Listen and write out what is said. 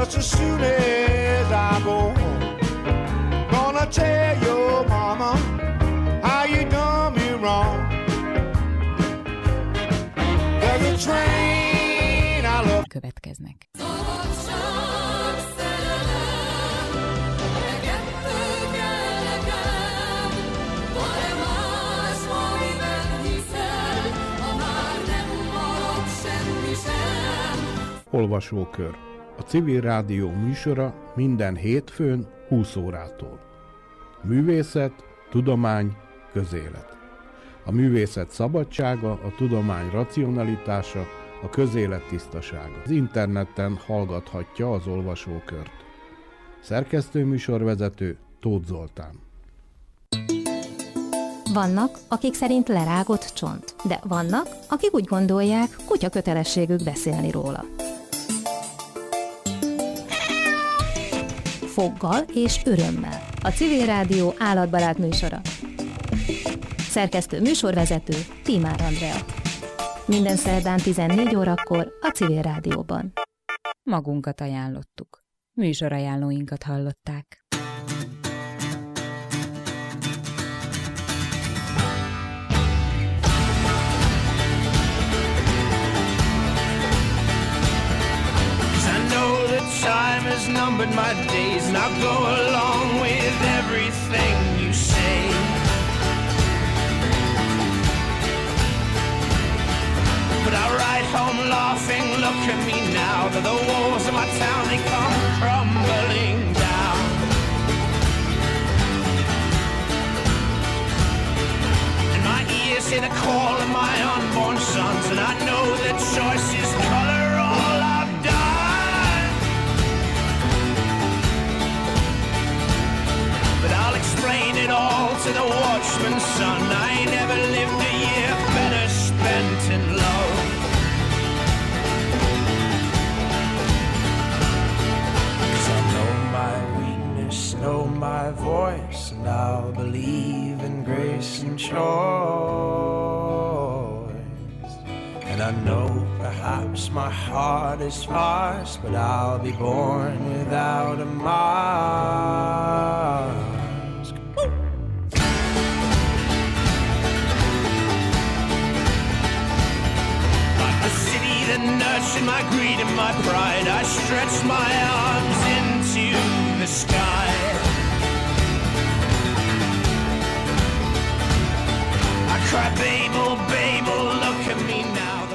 just as soon as I go home, gonna tell your mama how you done me wrong. There's a train I love. Következnek. Olvasókör. A Civil Rádió műsora minden hétfőn 20 órától. Művészet, tudomány, közélet. A művészet szabadsága, a tudomány racionalitása, a közélet tisztasága. Az interneten hallgathatja az olvasókört. Szerkesztő műsorvezető Tóth Zoltán. Vannak, akik szerint lerágott csont, de vannak, akik úgy gondolják, kutya kötelességük beszélni róla. Foggal és örömmel. A Civil Rádió állatbarát műsora. Szerkesztő műsorvezető Tímár Andrea. Minden szerdán 14 órakor a Civil Rádióban. Magunkat ajánlottuk. Műsorajánlóinkat hallották. Time has numbered my days, and I'll go along with everything you say. But I ride home laughing, look at me now, that the walls of my town, they come crumbling down. And my ears hear the call of my unborn sons, and I know that choice is color all I've done. But I'll explain it all to the watchman's son. I never lived a year better spent in love. 'Cause I know my weakness, know my voice, and I'll believe in grace and choice. And I know perhaps my heart is sparse, but I'll be born without a mask. Like the city that nurtured my greed and my pride, I stretched my arms into the sky. I cry, Babel, Babel, look at me now.